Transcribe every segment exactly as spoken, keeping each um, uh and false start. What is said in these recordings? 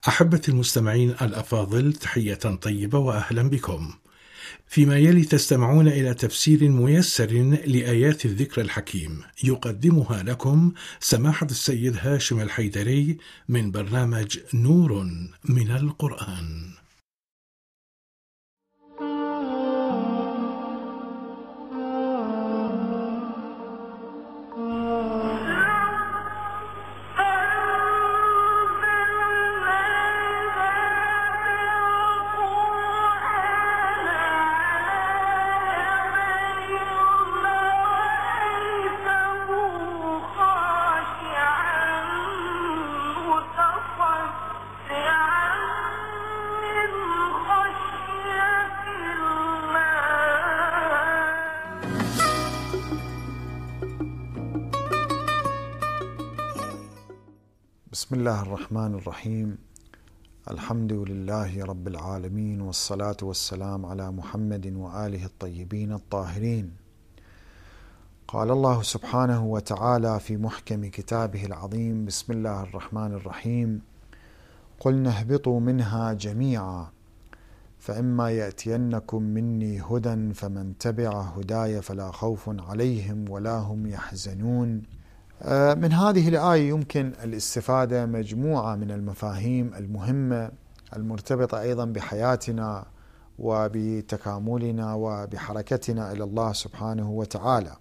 أحبة المستمعين الأفاضل، تحية طيبة وأهلا بكم. فيما يلي تستمعون إلى تفسير ميسر لآيات الذكر الحكيم، يقدمها لكم سماحة السيد هاشم الحيدري من برنامج نور من القرآن. بسم الله الرحمن الرحيم. الحمد لله رب العالمين، والصلاة والسلام على محمد وآله الطيبين الطاهرين. قال الله سبحانه وتعالى في محكم كتابه العظيم: بسم الله الرحمن الرحيم. قلنا اهبطوا منها جميعا فإما يأتينكم مني هدى فمن تبع هداي فلا خوف عليهم ولا هم يحزنون. من هذه الآية يمكن الاستفادة مجموعة من المفاهيم المهمة المرتبطة أيضا بحياتنا وبتكاملنا وبحركتنا إلى الله سبحانه وتعالى.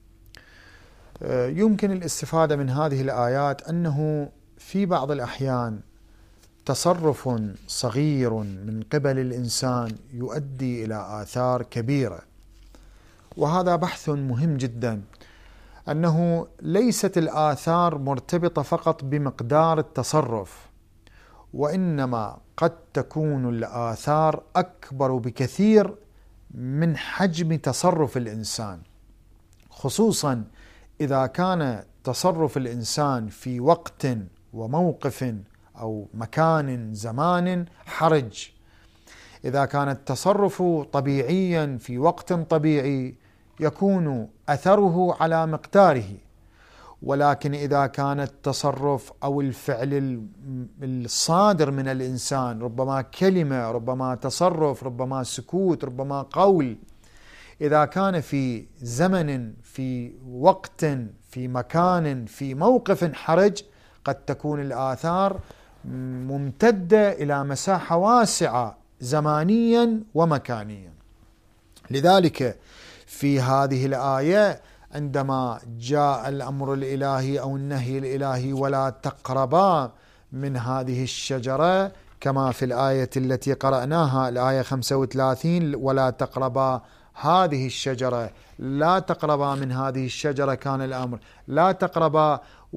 يمكن الاستفادة من هذه الآيات أنه في بعض الأحيان تصرف صغير من قبل الإنسان يؤدي إلى آثار كبيرة، وهذا بحث مهم جدا، أنه ليست الآثار مرتبطة فقط بمقدار التصرف، وإنما قد تكون الآثار أكبر بكثير من حجم تصرف الإنسان، خصوصا إذا كان تصرف الإنسان في وقت وموقف أو مكان زمان حرج. إذا كان التصرف طبيعيا في وقت طبيعي يكون أثره على مقداره، ولكن إذا كان التصرف أو الفعل الصادر من الإنسان، ربما كلمة، ربما تصرف، ربما سكوت، ربما قول، إذا كان في زمن، في وقت، في مكان، في موقف حرج، قد تكون الآثار ممتدة إلى مساحة واسعة زمانيا ومكانيا. لذلك في هذه الآية عندما جاء الأمر الإلهي أو النهي الإلهي ولا تقربا من هذه الشجرة، كما في الآية التي قرأناها الآية خمسة وثلاثين: ولا تقربا هذه الشجرة، لا تقربا من هذه الشجرة، كان الأمر لا تقربا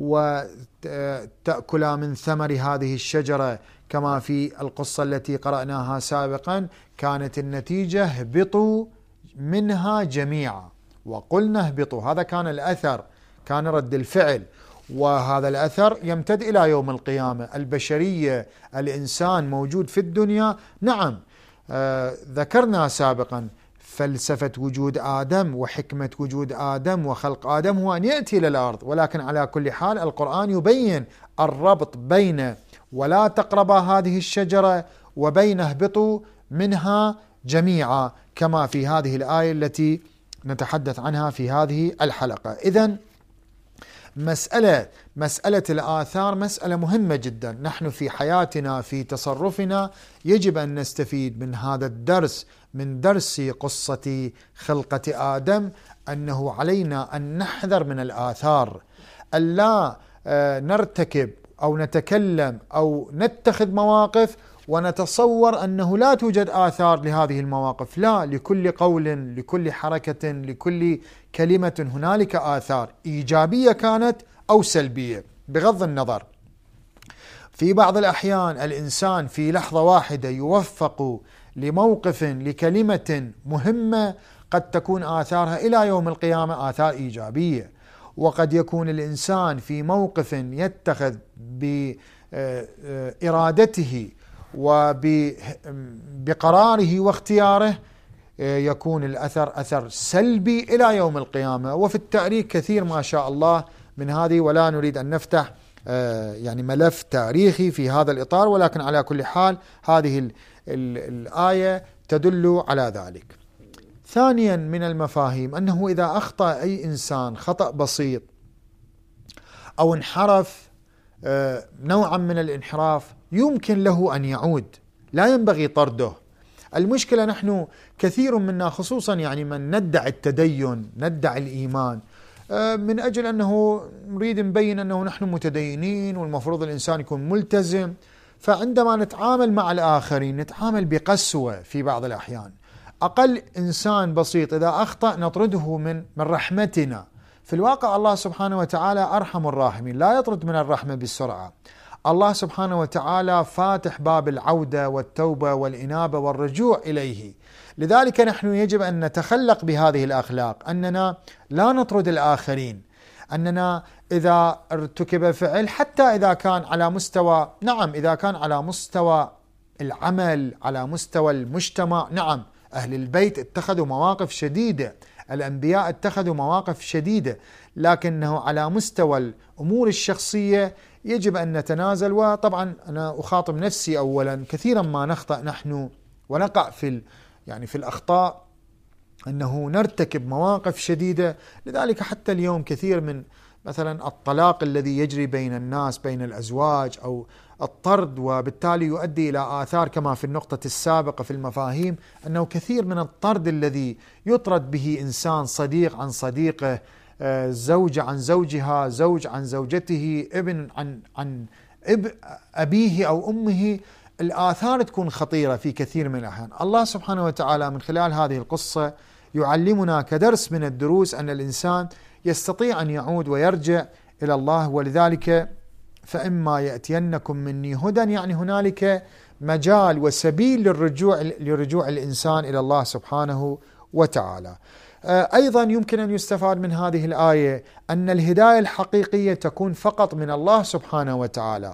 وتأكلا من ثمر هذه الشجرة، كما في القصة التي قرأناها سابقا كانت النتيجة اهبطوا منها جميعا. وقلنا اهبطوا، هذا كان الأثر، كان رد الفعل، وهذا الأثر يمتد إلى يوم القيامة. البشرية، الإنسان موجود في الدنيا، نعم آه ذكرنا سابقا فلسفة وجود آدم وحكمة وجود آدم وخلق آدم هو أن يأتي إلى الأرض، ولكن على كل حال القرآن يبين الربط بين ولا تقربا هذه الشجرة وبين اهبطوا منها جميعا، كما في هذه الآية التي نتحدث عنها في هذه الحلقة. إذن مسألة مسألة الآثار مسألة مهمة جدا. نحن في حياتنا، في تصرفنا، يجب أن نستفيد من هذا الدرس، من درس قصة خلقة آدم، أنه علينا أن نحذر من الآثار، ألا نرتكب أو نتكلم أو نتخذ مواقف ونتصور أنه لا توجد آثار لهذه المواقف. لا، لكل قول، لكل حركة، لكل كلمة هنالك آثار، إيجابية كانت أو سلبية بغض النظر. في بعض الأحيان الإنسان في لحظة واحدة يوفق لموقف، لكلمة مهمة، قد تكون آثارها إلى يوم القيامة آثار إيجابية. وقد يكون الإنسان في موقف يتخذ بإرادته وبقراره واختياره يكون الأثر أثر سلبي إلى يوم القيامة. وفي التاريخ كثير ما شاء الله من هذه، ولا نريد أن نفتح يعني ملف تاريخي في هذا الإطار، ولكن على كل حال هذه ال ال الآية تدل على ذلك. ثانيا من المفاهيم أنه إذا أخطأ أي إنسان خطأ بسيط أو انحرف نوعا من الانحراف يمكن له أن يعود، لا ينبغي طرده. المشكلة نحن كثير منا خصوصا يعني من ندعي التدين ندعي الإيمان من أجل أنه نريد نبين أنه نحن متدينين والمفروض الإنسان يكون ملتزم، فعندما نتعامل مع الآخرين نتعامل بقسوة في بعض الأحيان. أقل إنسان بسيط إذا أخطأ نطرده من من رحمتنا. في الواقع الله سبحانه وتعالى أرحم الراحمين، لا يطرد من الرحمة بالسرعة. الله سبحانه وتعالى فاتح باب العودة والتوبة والإنابة والرجوع إليه. لذلك نحن يجب أن نتخلق بهذه الأخلاق، أننا لا نطرد الآخرين، أننا إذا ارتكب فعل حتى إذا كان على مستوى نعم إذا كان على مستوى العمل على مستوى المجتمع، نعم أهل البيت اتخذوا مواقف شديدة، الأنبياء اتخذوا مواقف شديدة، لكنه على مستوى الأمور الشخصية يجب أن نتنازل. وطبعا أنا أخاطب نفسي أولا، كثيرا ما نخطأ نحن ونقع في يعني في الأخطاء أنه نرتكب مواقف شديدة. لذلك حتى اليوم كثير من مثلا الطلاق الذي يجري بين الناس بين الأزواج أو الطرد، وبالتالي يؤدي إلى آثار كما في النقطة السابقة في المفاهيم، أنه كثير من الطرد الذي يطرد به إنسان صديق عن صديقه، زوجة عن زوجها، زوج عن زوجته، ابن عن عن اب أبيه أو أمه، الآثار تكون خطيرة في كثير من الأحيان. الله سبحانه وتعالى من خلال هذه القصة يعلمنا كدرس من الدروس أن الإنسان يستطيع أن يعود ويرجع إلى الله. ولذلك فإما يأتينكم مني هدى، يعني هنالك مجال وسبيل للرجوع لرجوع الإنسان إلى الله سبحانه وتعالى. أيضا يمكن أن يستفاد من هذه الآية أن الهداية الحقيقية تكون فقط من الله سبحانه وتعالى.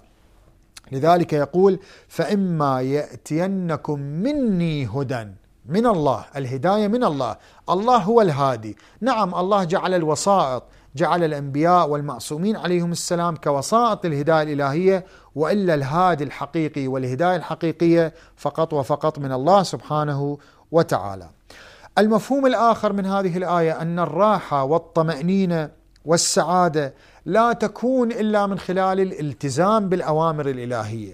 لذلك يقول فإما يأتينكم مني هدى، من الله، الهداية من الله، الله هو الهادي. نعم الله جعل الوسائط، جعل الأنبياء والمعصومين عليهم السلام كوسائط الهداية الإلهية، وإلا الهادي الحقيقي والهداية الحقيقية فقط وفقط من الله سبحانه وتعالى. المفهوم الآخر من هذه الآية أن الراحة والطمأنينة والسعادة لا تكون إلا من خلال الالتزام بالأوامر الإلهية،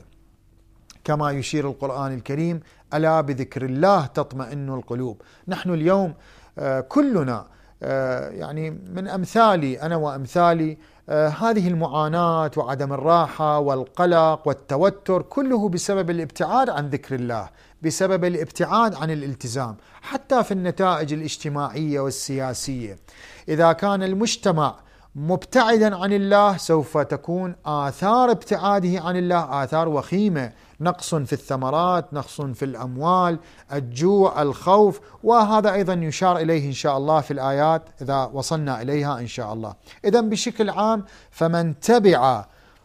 كما يشير القرآن الكريم ألا بذكر الله تطمئن القلوب. نحن اليوم كلنا يعني من أمثالي أنا وأمثالي هذه المعاناة وعدم الراحة والقلق والتوتر كله بسبب الابتعاد عن ذكر الله، بسبب الابتعاد عن الالتزام. حتى في النتائج الاجتماعية والسياسية، إذا كان المجتمع مبتعدا عن الله سوف تكون آثار ابتعاده عن الله آثار وخيمة، نقص في الثمرات، نقص في الأموال، الجوع، الخوف، وهذا أيضا يشار إليه إن شاء الله في الآيات إذا وصلنا إليها إن شاء الله. إذن بشكل عام فمن تبع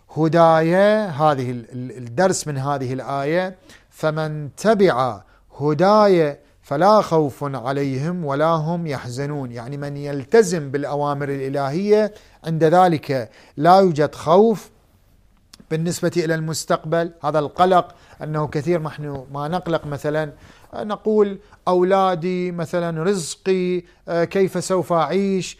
هدايا، هذه الدرس من هذه الآية، فمن تبع هدايا فلا خوف عليهم ولا هم يحزنون، يعني من يلتزم بالأوامر الإلهية عند ذلك لا يوجد خوف بالنسبة إلى المستقبل. هذا القلق أنه كثير نحن ما نقلق مثلا نقول أولادي مثلا، رزقي، كيف سوف أعيش،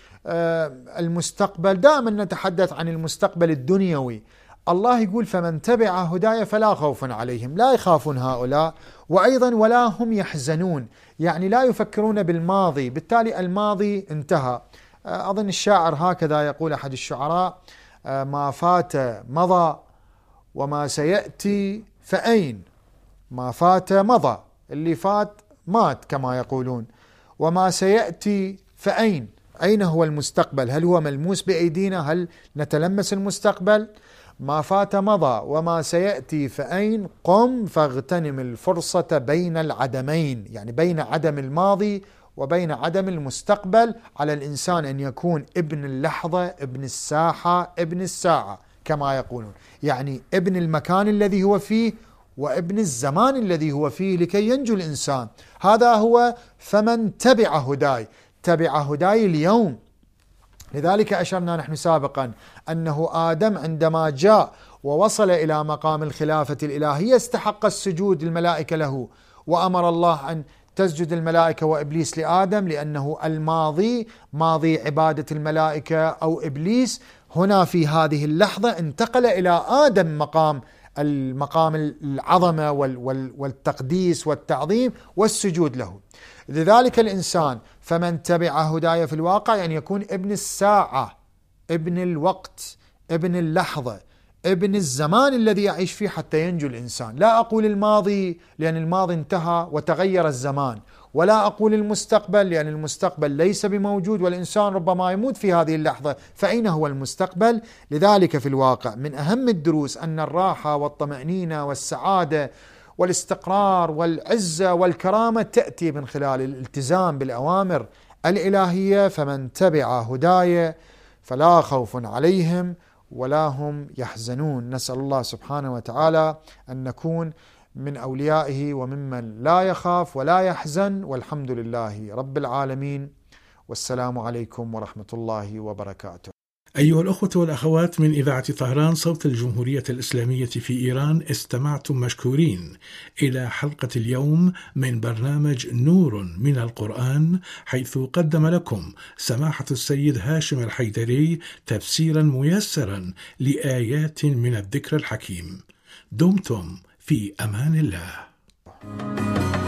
المستقبل، دائما نتحدث عن المستقبل الدنيوي. الله يقول فمن تبع هدايا فلا خوف عليهم، لا يخافون هؤلاء، وأيضا ولا هم يحزنون، يعني لا يفكرون بالماضي، بالتالي الماضي انتهى. أظن الشاعر هكذا يقول، أحد الشعراء: ما فات مضى وما سيأتي فأين. ما فات مضى، اللي فات مات كما يقولون، وما سيأتي فأين، أين هو المستقبل؟ هل هو ملموس بأيدينا؟ هل نتلمس المستقبل؟ ما فات مضى وما سيأتي فأين، قم فاغتنم الفرصة بين العدمين، يعني بين عدم الماضي وبين عدم المستقبل. على الإنسان أن يكون ابن اللحظة، ابن الساحة، ابن الساعة كما يقولون، يعني ابن المكان الذي هو فيه وابن الزمان الذي هو فيه لكي ينجو الإنسان. هذا هو فمن تبع هداي. تبع هداي اليوم، لذلك أشرنا نحن سابقا أنه آدم عندما جاء ووصل إلى مقام الخلافة الإلهية استحق السجود الملائكة له، وأمر الله أن تسجد الملائكة وإبليس لآدم، لأنه الماضي ماضي عبادة الملائكة أو إبليس. هنا في هذه اللحظة انتقل إلى آدم مقام المقام العظمة والتقديس والتعظيم والسجود له. لذلك الإنسان فمن تبع هدايا في الواقع يعني يكون ابن الساعة، ابن الوقت، ابن اللحظة، ابن الزمان الذي يعيش فيه حتى ينجو الإنسان. لا أقول الماضي لأن الماضي انتهى وتغير الزمان، ولا أقول المستقبل لأن المستقبل ليس بموجود والإنسان ربما يموت في هذه اللحظة، فأين هو المستقبل؟ لذلك في الواقع من أهم الدروس أن الراحة والطمأنينة والسعادة والاستقرار والعزة والكرامة تأتي من خلال الالتزام بالأوامر الإلهية. فمن تبع هدايا فلا خوف عليهم ولا هم يحزنون. نسأل الله سبحانه وتعالى أن نكون من أوليائه وممن لا يخاف ولا يحزن، والحمد لله رب العالمين، والسلام عليكم ورحمة الله وبركاته. أيها الأخوة والأخوات من إذاعة طهران صوت الجمهورية الإسلامية في إيران، استمعتم مشكورين إلى حلقة اليوم من برنامج نور من القرآن، حيث قدم لكم سماحة السيد هاشم الحيدري تفسيرا ميسرا لآيات من الذكر الحكيم. دمتم في أمان الله.